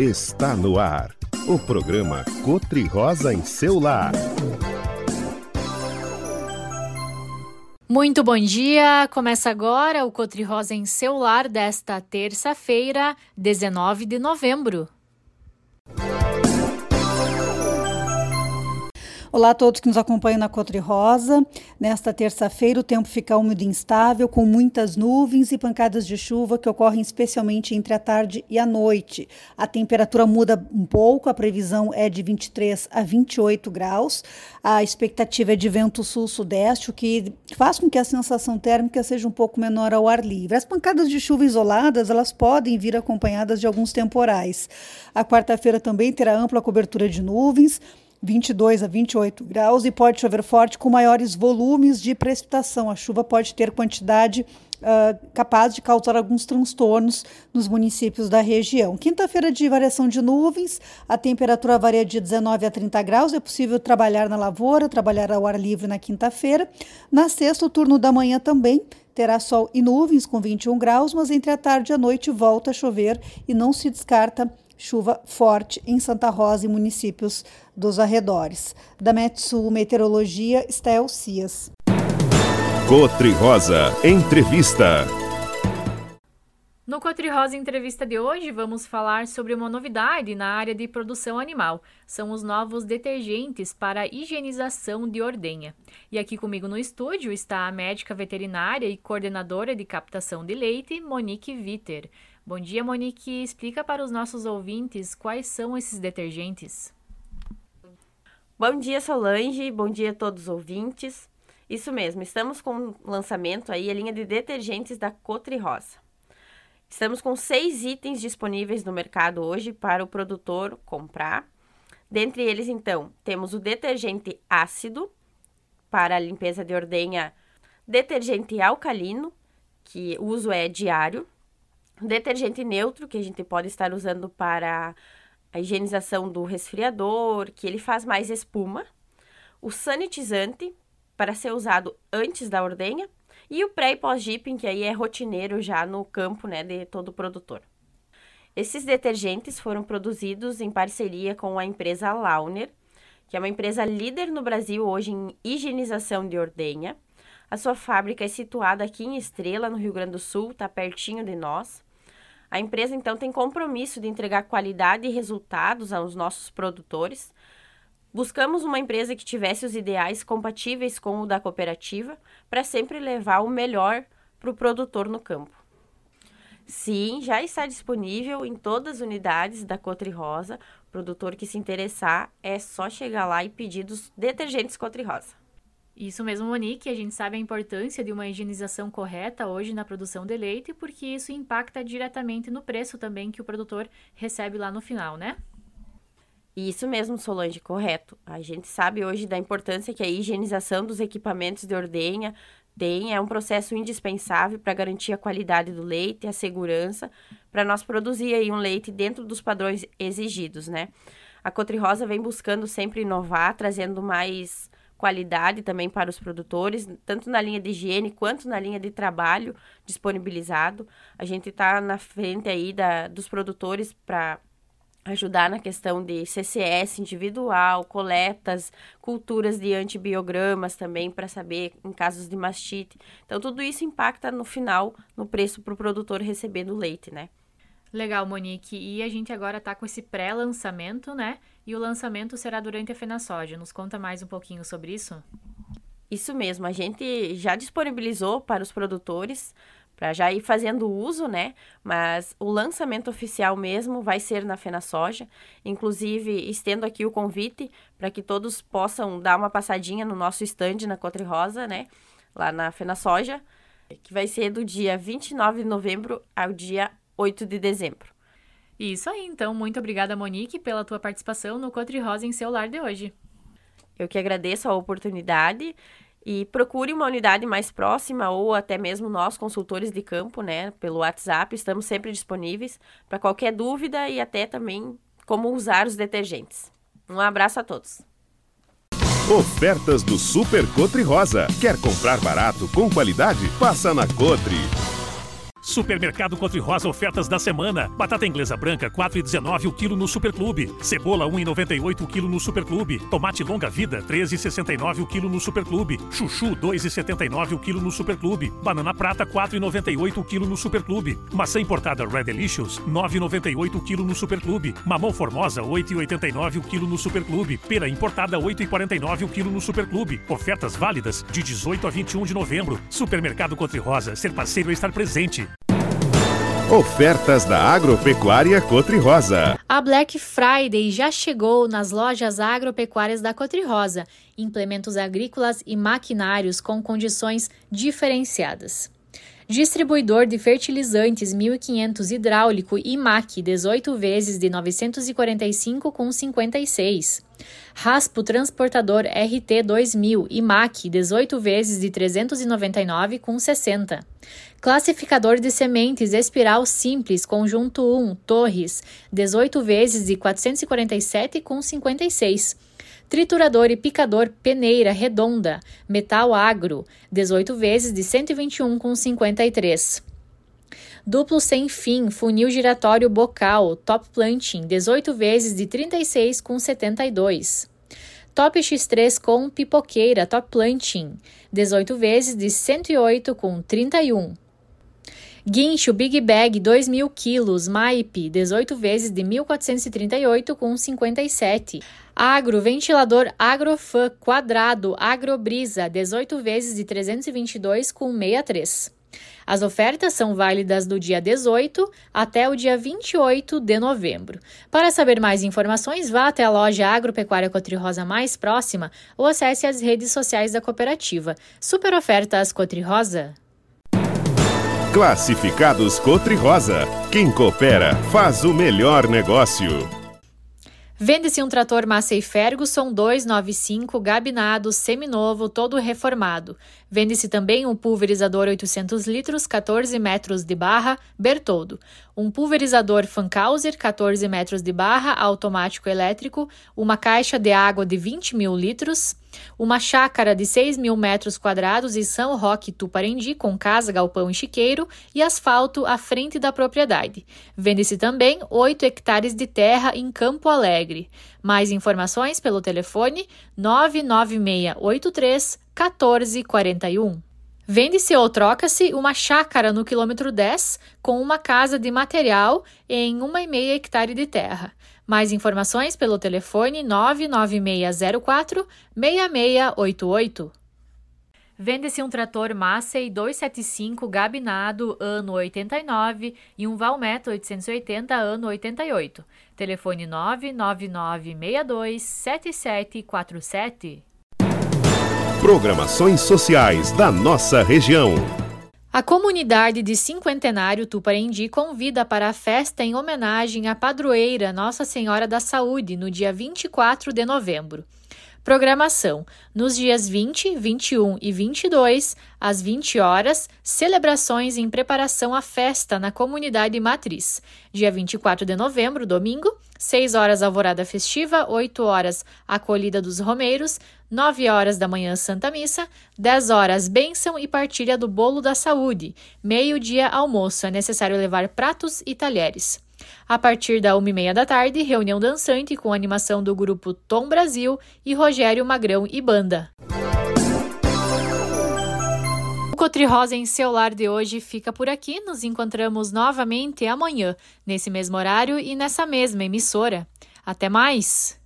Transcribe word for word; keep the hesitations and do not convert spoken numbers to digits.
Está no ar, o programa Cotri-Rosa em seu lar. Muito bom dia, começa agora o Cotri-Rosa em seu lar desta terça-feira, dezenove de novembro. Olá a todos que nos acompanham na Cotri-Rosa. Nesta terça-feira o tempo fica úmido e instável, com muitas nuvens e pancadas de chuva que ocorrem especialmente entre a tarde e a noite. A temperatura muda um pouco, a previsão é de vinte e três a vinte e oito graus. A expectativa é de vento sul-sudeste, o que faz com que a sensação térmica seja um pouco menor ao ar livre. As pancadas de chuva isoladas, elas podem vir acompanhadas de alguns temporais. A quarta-feira também terá ampla cobertura de nuvens, vinte e dois a vinte e oito graus, e pode chover forte com maiores volumes de precipitação. A chuva pode ter quantidade uh, capaz de causar alguns transtornos nos municípios da região. Quinta-feira de variação de nuvens, a temperatura varia de dezenove a trinta graus, é possível trabalhar na lavoura, trabalhar ao ar livre na quinta-feira. Na sexta, o turno da manhã também terá sol e nuvens com vinte e um graus, mas entre a tarde e a noite volta a chover e não se descarta chuva forte em Santa Rosa e municípios dos arredores. Da Metsul Meteorologia, Estel Cias. Cotri-Rosa Entrevista. No Cotri-Rosa Entrevista de hoje, vamos falar sobre uma novidade na área de produção animal. São os novos detergentes para higienização de ordenha. E aqui comigo no estúdio está a médica veterinária e coordenadora de captação de leite, Monique Viter. Bom dia, Monique. Explica para os nossos ouvintes quais são esses detergentes. Bom dia, Solange. Bom dia a todos os ouvintes. Isso mesmo, estamos com o lançamento aí, a linha de detergentes da Cotri-Rosa. Estamos com seis itens disponíveis no mercado hoje para o produtor comprar. Dentre eles, então, temos o detergente ácido para a limpeza de ordenha, detergente alcalino, que o uso é diário, detergente neutro, que a gente pode estar usando para a higienização do resfriador, que ele faz mais espuma, o sanitizante, para ser usado antes da ordenha, e o pré e pós-dipping, que aí é rotineiro já no campo, né, de todo produtor. Esses detergentes foram produzidos em parceria com a empresa Launer, que é uma empresa líder no Brasil hoje em higienização de ordenha. A sua fábrica é situada aqui em Estrela, no Rio Grande do Sul, está pertinho de nós. A empresa, então, tem compromisso de entregar qualidade e resultados aos nossos produtores. Buscamos uma empresa que tivesse os ideais compatíveis com o da cooperativa para sempre levar o melhor para o produtor no campo. Sim, já está disponível em todas as unidades da Cotri-Rosa. O produtor que se interessar é só chegar lá e pedir os detergentes Cotri-Rosa. Isso mesmo, Monique, a gente sabe a importância de uma higienização correta hoje na produção de leite, porque isso impacta diretamente no preço também que o produtor recebe lá no final, né? Isso mesmo, Solange, correto. A gente sabe hoje da importância que a higienização dos equipamentos de ordenha tem, é um processo indispensável para garantir a qualidade do leite, a segurança, para nós produzir aí um leite dentro dos padrões exigidos, né? A Cotri-Rosa vem buscando sempre inovar, trazendo mais qualidade também para os produtores, tanto na linha de higiene quanto na linha de trabalho disponibilizado. A gente está na frente aí da, dos produtores para ajudar na questão de C C S individual, coletas, culturas de antibiogramas também para saber em casos de mastite. Então, tudo isso impacta no final, no preço para o produtor receber do leite, né? Legal, Monique. E a gente agora está com esse pré-lançamento, né? E o lançamento será durante a FenaSoja. Nos conta mais um pouquinho sobre isso? Isso mesmo. A gente já disponibilizou para os produtores, para já ir fazendo uso, né? Mas o lançamento oficial mesmo vai ser na FenaSoja. Inclusive, estendo aqui o convite para que todos possam dar uma passadinha no nosso stand na Cotri-Rosa, né? Lá na FenaSoja, que vai ser do dia vinte e nove de novembro ao dia oito de dezembro. Isso aí, então. Muito obrigada, Monique, pela tua participação no Cotri-Rosa em seu lar de hoje. Eu que agradeço a oportunidade e procure uma unidade mais próxima ou até mesmo nós, consultores de campo, né, pelo WhatsApp. Estamos sempre disponíveis para qualquer dúvida e até também como usar os detergentes. Um abraço a todos. Ofertas do Super Cotri-Rosa. Quer comprar barato com qualidade? Passa na Cotri. Supermercado Cotri Rosa, ofertas da semana. Batata inglesa branca, quatro reais e dezenove centavos o quilo no Superclube. Cebola, um real e noventa e oito centavos o quilo no Superclube. Tomate longa vida, treze reais e sessenta e nove centavos o quilo no Superclube. Chuchu, dois reais e setenta e nove centavos o quilo no Superclube. Banana prata, quatro reais e noventa e oito centavos o quilo no Superclube. Maçã importada Red Delicious, nove reais e noventa e oito centavos o quilo no Superclube. Mamão Formosa, oito reais e oitenta e nove centavos o quilo no Superclube. Pera importada, oito reais e quarenta e nove centavos o quilo no Superclube. Ofertas válidas de dezoito a vinte e um de novembro. Supermercado Cotri Rosa, ser parceiro é estar presente. Ofertas da Agropecuária Cotri Rosa. A Black Friday já chegou nas lojas agropecuárias da Cotri Rosa. Implementos agrícolas e maquinários com condições diferenciadas. Distribuidor de fertilizantes mil e quinhentos hidráulico I M A C, dezoito vezes de novecentos e quarenta e cinco reais com cinquenta e seis. Raspo transportador R T dois mil I M A C, dezoito vezes de trezentos e noventa e nove reais com sessenta. Classificador de sementes espiral simples conjunto um Torres, dezoito vezes de quatrocentos e quarenta e sete reais com cinquenta e seis. Triturador e picador peneira redonda, metal agro, dezoito vezes de cento e vinte e um reais com cinquenta e três. Duplo sem fim, funil giratório bocal, top planting, dezoito vezes de trinta e seis reais com setenta e dois. Top X três com pipoqueira, top planting, dezoito vezes de cento e oito reais com trinta e um. Guincho Big Bag dois mil quilos, Maipe, dezoito vezes de mil quatrocentos e trinta e oito reais com cinquenta e sete. Agro Ventilador Agrofan quadrado Agrobrisa, dezoito vezes de trezentos e vinte e dois reais com sessenta e três. As ofertas são válidas do dia dezoito até o dia vinte e oito de novembro. Para saber mais informações, vá até a loja Agropecuária Cotri Rosa mais próxima ou acesse as redes sociais da cooperativa. Super ofertas Cotri Rosa. Classificados Cotri Rosa. Quem coopera faz o melhor negócio. Vende-se um trator Massey Ferguson duzentos e noventa e cinco gabinado, seminovo, todo reformado. Vende-se também um pulverizador oitocentos litros, quatorze metros de barra, Bertoldo. Um pulverizador Fankhauser, quatorze metros de barra, automático elétrico. Uma caixa de água de vinte mil litros. Uma chácara de seis mil metros quadrados em São Roque, Tuparendi, com casa, galpão e chiqueiro e asfalto à frente da propriedade. Vende-se também oito hectares de terra em Campo Alegre. Mais informações pelo telefone nove nove seis oito três um quatro quatro um. Vende-se ou troca-se uma chácara no quilômetro dez com uma casa de material em um vírgula cinco hectare de terra. Mais informações pelo telefone nove nove seis zero quatro seis seis oito oito. Vende-se um trator Massey duzentos e setenta e cinco gabinado, ano oitenta e nove, e um Valmet oitocentos e oitenta, ano oitenta e oito. Telefone nove nove nove seis dois sete sete quatro sete. Programações sociais da nossa região. A comunidade de Cinquentenário Tuparendi convida para a festa em homenagem à padroeira Nossa Senhora da Saúde no dia vinte e quatro de novembro. Programação: nos dias vinte, vinte e um e vinte e dois, às vinte horas, celebrações em preparação à festa na comunidade matriz. Dia vinte e quatro de novembro, domingo, seis horas alvorada festiva, oito horas acolhida dos romeiros, nove horas da manhã Santa Missa, dez horas bênção e partilha do bolo da saúde, meio-dia almoço, é necessário levar pratos e talheres. A partir da uma e meia da tarde, reunião dançante com animação do grupo Tom Brasil e Rogério Magrão e Banda. O Cotri Rosa em seu lar de hoje fica por aqui. Nos encontramos novamente amanhã, nesse mesmo horário e nessa mesma emissora. Até mais!